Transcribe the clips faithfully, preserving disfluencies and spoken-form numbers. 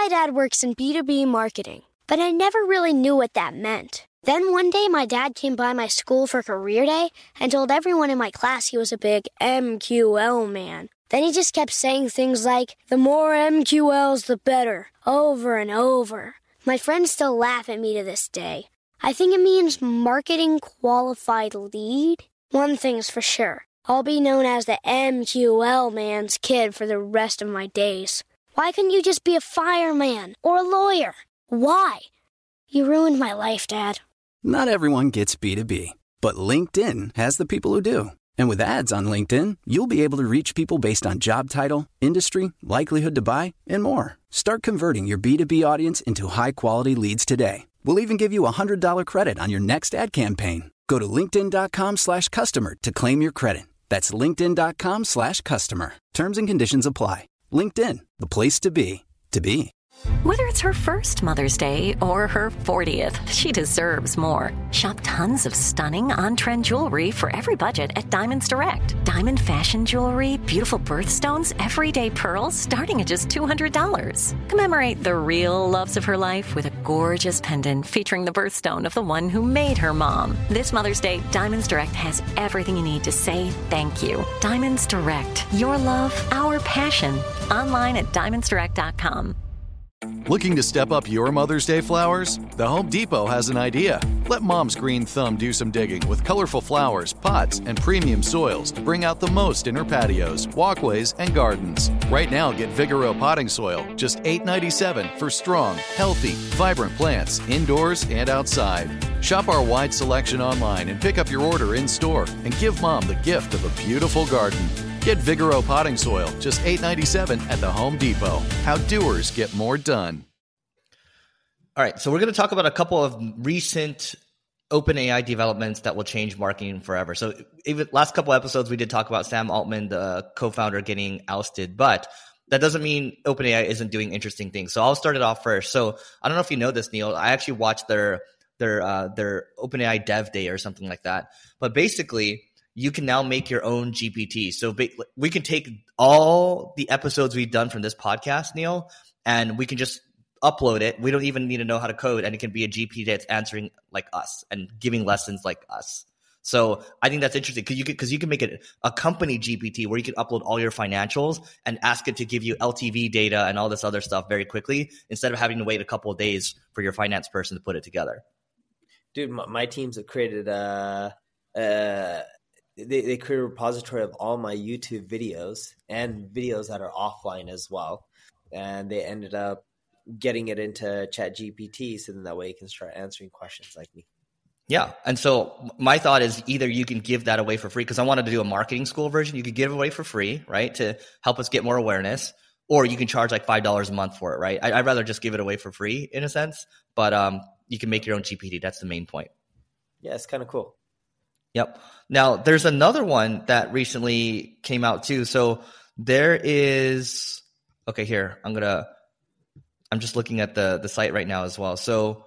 My dad works in B two B marketing, but I never really knew what that meant. Then one day my dad came by my school for career day and told everyone in my class he was a big M Q L man. Then he just kept saying things like, the more M Q Ls, the better, over and over. My friends still laugh at me to this day. I think it means marketing qualified lead. One thing's for sure. I'll be known as the M Q L man's kid for the rest of my days. Why couldn't you just be a fireman or a lawyer? Why? You ruined my life, Dad. Not everyone gets B two B, but LinkedIn has the people who do. And with ads on LinkedIn, you'll be able to reach people based on job title, industry, likelihood to buy, and more. Start converting your B two B audience into high-quality leads today. We'll even give you a one hundred dollars credit on your next ad campaign. Go to linkedin.com slash customer to claim your credit. That's linkedin.com slash customer. Terms and conditions apply. LinkedIn, the place to be, to be. Whether it's her first Mother's Day or her fortieth, she deserves more. Shop tons of stunning on-trend jewelry for every budget at Diamonds Direct. Diamond fashion jewelry, beautiful birthstones, everyday pearls starting at just two hundred dollars. Commemorate the real loves of her life with a gorgeous pendant featuring the birthstone of the one who made her mom. This Mother's Day, Diamonds Direct has everything you need to say thank you. Diamonds Direct. Your love, our passion. Online at diamonds direct dot com. Looking to step up your Mother's Day flowers? The Home Depot has an idea. Let Mom's green thumb do some digging with colorful flowers, pots, and premium soils to bring out the most in her patios, walkways, and gardens. Right now, get Vigoro potting soil, just eight dollars and ninety-seven cents for strong, healthy, vibrant plants indoors and outside. Shop our wide selection online and pick up your order in-store and give Mom the gift of a beautiful garden. Get Vigoro potting soil, just eight dollars and ninety-seven cents at the Home Depot. How doers get more done. All right, so we're going to talk about a couple of recent OpenAI developments that will change marketing forever. So even last couple episodes, we did talk about Sam Altman, the co-founder, getting ousted, but that doesn't mean OpenAI isn't doing interesting things. So I'll start it off first. So I don't know if you know this, Neil. I actually watched their their uh, their OpenAI Dev Day or something like that. But basically, you can now make your own G P T. So we can take all the episodes we've done from this podcast, Neil, and we can just upload it. We don't even need to know how to code, and it can be a G P T that's answering like us and giving lessons like us. So I think that's interesting because you can, because you can make it a company G P T where you can upload all your financials and ask it to give you L T V data and all this other stuff very quickly instead of having to wait a couple of days for your finance person to put it together. Dude, my, my teams have created a, uh, they, they created a repository of all my YouTube videos and videos that are offline as well. And they ended up getting it into ChatGPT so then that way you can start answering questions like me. Yeah. And so my thought is either you can give that away for free because I wanted to do a marketing school version. You could give it away for free, right, to help us get more awareness, or you can charge like five dollars a month for it, right? I, I'd rather just give it away for free in a sense, but um, you can make your own G P T. That's the main point. Yeah, it's kind of cool. Yep. Now, there's another one that recently came out too. So there is – okay, here. I'm going to – I'm just looking at the, the site right now as well. So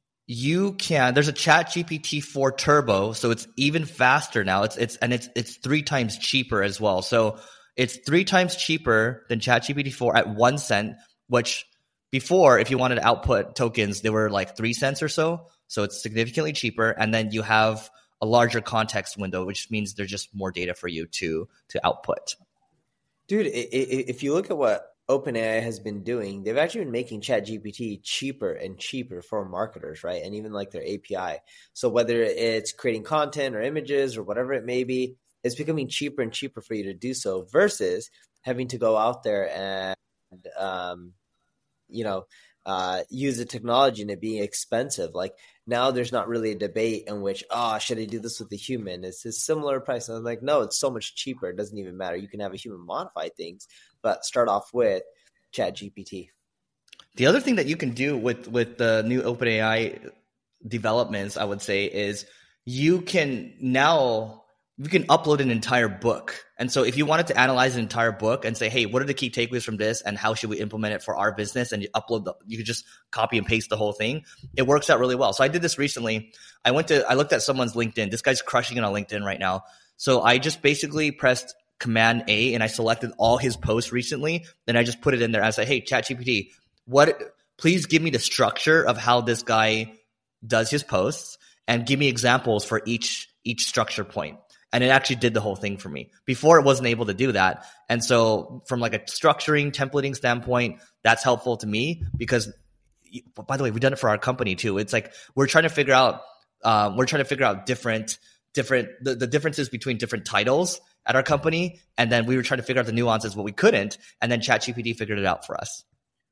you can – there's a ChatGPT four Turbo, so it's even faster now. It's it's and it's it's three times cheaper as well. So it's three times cheaper than ChatGPT four at one cent, which before, if you wanted to output tokens, they were like three cents or so. So it's significantly cheaper. And then you have – a larger context window, which means there's just more data for you to to output. Dude, if you look at what OpenAI has been doing, they've actually been making ChatGPT cheaper and cheaper for marketers, right? And even like their A P I. So whether it's creating content or images or whatever it may be, it's becoming cheaper and cheaper for you to do so versus having to go out there and, um, you know, uh, use the technology and it being expensive. Like now there's not really a debate in which, oh, should I do this with a human? It's a similar price. And I'm like, no, it's so much cheaper. It doesn't even matter. You can have a human modify things, but start off with ChatGPT. The other thing that you can do with, with the new OpenAI developments, I would say, is you can now you can upload an entire book. And so if you wanted to analyze an entire book and say, hey, what are the key takeaways from this and how should we implement it for our business? And you upload the, you could just copy and paste the whole thing. It works out really well. So I did this recently. I went to, I looked at someone's LinkedIn. This guy's crushing it on LinkedIn right now. So I just basically pressed Command A and I selected all his posts recently. Then I just put it in there. I said, hey, ChatGPT, what, please give me the structure of how this guy does his posts and give me examples for each, each structure point. And it actually did the whole thing for me. Before, it wasn't able to do that. And so from like a structuring, templating standpoint, that's helpful to me because, by the way, we've done it for our company too. It's like we're trying to figure out, uh, we're trying to figure out different, different, the, the differences between different titles at our company. And then we were trying to figure out the nuances, but we couldn't. And then ChatGPT figured it out for us.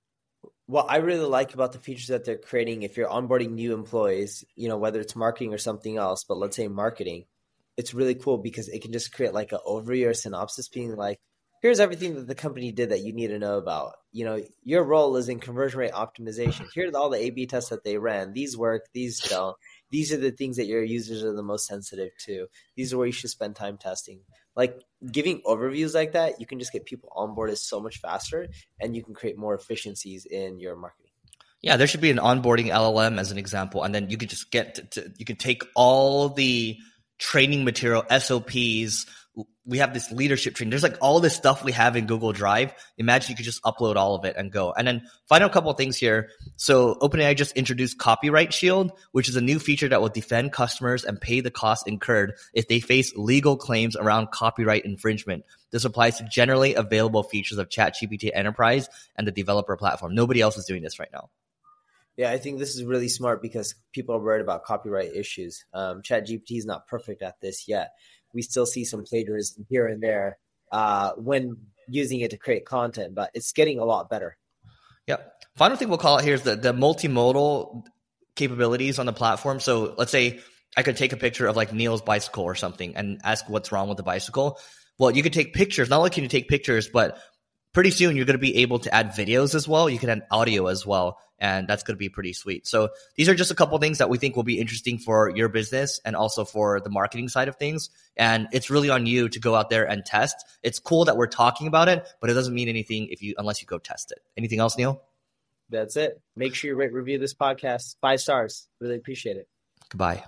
What I really like about the features that they're creating, if you're onboarding new employees, you know, whether it's marketing or something else, but let's say marketing, it's really cool because it can just create like an overview or synopsis being like, here's everything that the company did that you need to know about. You know, your role is in conversion rate optimization. Here's all the A B tests that they ran. These work, these don't. These are the things that your users are the most sensitive to. These are where you should spend time testing. Like giving overviews like that, you can just get people onboarded so much faster and you can create more efficiencies in your marketing. Yeah, there should be an onboarding L L M as an example. And then you can just get to, to you can take all the training material, S O Ps. We have this leadership training. There's like all this stuff we have in Google Drive. Imagine you could just upload all of it and go. And then final couple of things here. So OpenAI just introduced Copyright Shield, which is a new feature that will defend customers and pay the costs incurred if they face legal claims around copyright infringement. This applies to generally available features of ChatGPT Enterprise and the developer platform. Nobody else is doing this right now. Yeah, I think this is really smart because people are worried about copyright issues. Um, ChatGPT is not perfect at this yet. We still see some plagiarism here and there uh, when using it to create content, but it's getting a lot better. Yep. Final thing we'll call out here is the, the multimodal capabilities on the platform. So let's say I could take a picture of like Neil's bicycle or something and ask what's wrong with the bicycle. Well, you could take pictures. Not only can you take pictures, but pretty soon you're going to be able to add videos as well. You can add audio as well. And that's going to be pretty sweet. So these are just a couple of things that we think will be interesting for your business and also for the marketing side of things. And it's really on you to go out there and test. It's cool that we're talking about it, but it doesn't mean anything if you unless you go test it. Anything else, Neil? That's it. Make sure you rate, review this podcast. Five stars. Really appreciate it. Goodbye.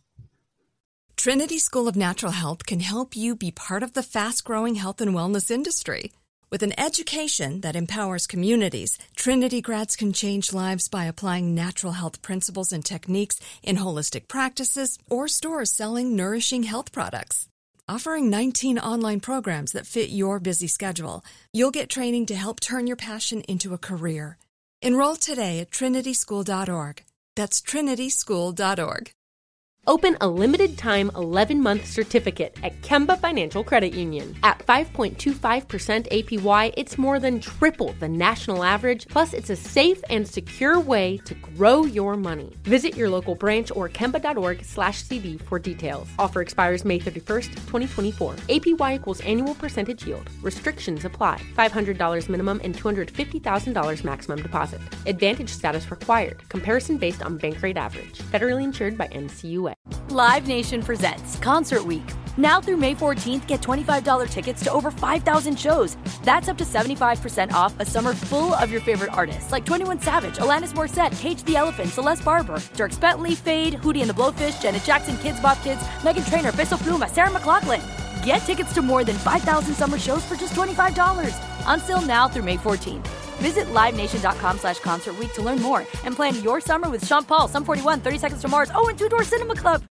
Trinity School of Natural Health can help you be part of the fast-growing health and wellness industry. With an education that empowers communities, Trinity grads can change lives by applying natural health principles and techniques in holistic practices or stores selling nourishing health products. Offering nineteen online programs that fit your busy schedule, you'll get training to help turn your passion into a career. Enroll today at trinity school dot org. That's trinity school dot org. Open a limited-time eleven-month certificate at Kemba Financial Credit Union. At five point two five percent A P Y, it's more than triple the national average, plus it's a safe and secure way to grow your money. Visit your local branch or kemba dot org slash C D for details. Offer expires May thirty-first, twenty twenty-four. A P Y equals annual percentage yield. Restrictions apply. five hundred dollars minimum and two hundred fifty thousand dollars maximum deposit. Advantage status required. Comparison based on bank rate average. Federally insured by N C U A. Live Nation presents Concert Week. Now through May fourteenth, get twenty-five dollars tickets to over five thousand shows. That's up to seventy-five percent off a summer full of your favorite artists like twenty-one Savage, Alanis Morissette, Cage the Elephant, Celeste Barber, Dierks Bentley, Fade, Hootie and the Blowfish, Janet Jackson, Kids Bop Kids, Meghan Trainor, Peso Pluma, Sarah McLachlan. Get tickets to more than five thousand summer shows for just twenty-five dollars. On sale now through May fourteenth. Visit livenation.com slash concert week to learn more and plan your summer with Sean Paul, Sum forty-one, thirty Seconds to Mars, oh, and Two Door Cinema Club.